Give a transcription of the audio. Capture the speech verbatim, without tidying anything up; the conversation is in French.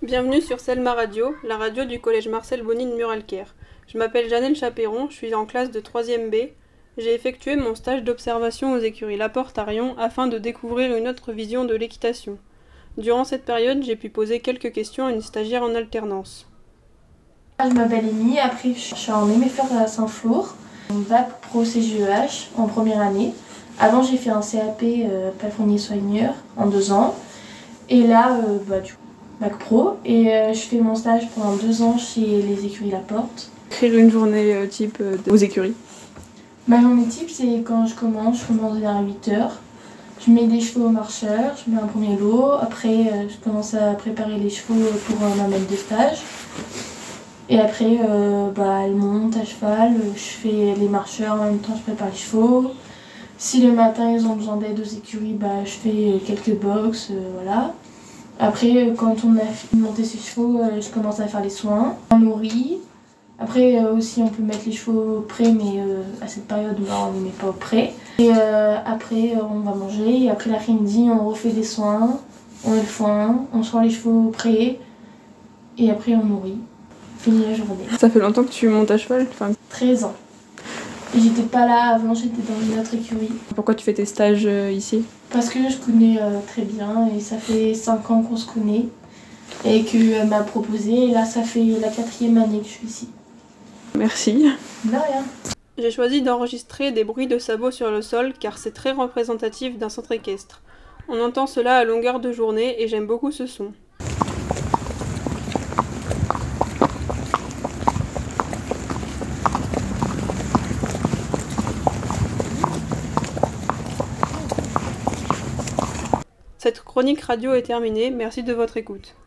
Bienvenue sur Selma Radio, la radio du collège Marcel Bonny de Muralcaire. Je m'appelle Janelle Chapéron, je suis en classe de troisième B. J'ai effectué mon stage d'observation aux écuries Laporte à Riom afin de découvrir une autre vision de l'équitation. Durant cette période, j'ai pu poser quelques questions à une stagiaire en alternance. Je m'appelle Amy, après je suis en M F R à Saint-Flour, en bac pro C G E H en première année. Avant j'ai fait un C A P euh, palefrenier soigneur en deux ans. Et là, euh, bah, du coup, bac pro. Et euh, je fais mon stage pendant deux ans chez les écuries Laporte. Écrire une journée euh, type euh, aux écuries. Ma journée type, c'est quand je commence, je commence vers huit heures. Je mets des chevaux au marcheur, je mets un premier lot. Après, euh, je commence à préparer les chevaux pour euh, ma maître de stage. Et après, euh, bah, elle monte à cheval, je fais les marcheurs, en même temps je prépare les chevaux. Si le matin ils ont besoin d'aide aux écuries, bah, je fais quelques box, euh, voilà. Après, quand on a fini de monter ses chevaux, euh, je commence à faire les soins. On nourrit. Après euh, aussi on peut mettre les chevaux au pré, mais euh, à cette période bah, on ne les met pas au pré. Et euh, après euh, on va manger, et après l'après-midi on refait des soins, on met le foin, on sort les chevaux au pré, et après on nourrit. Fini la journée. Ça fait longtemps que tu montes à cheval, enfin... treize ans. Et j'étais pas là avant, j'étais dans une autre écurie. Pourquoi tu fais tes stages euh, ici? Parce que je connais euh, très bien, et ça fait cinq ans qu'on se connaît, et qu'elle m'a proposé, et là ça fait la quatrième année que je suis ici. Merci. De rien. J'ai choisi d'enregistrer des bruits de sabots sur le sol car c'est très représentatif d'un centre équestre. On entend cela à longueur de journée et j'aime beaucoup ce son. Cette chronique radio est terminée, merci de votre écoute.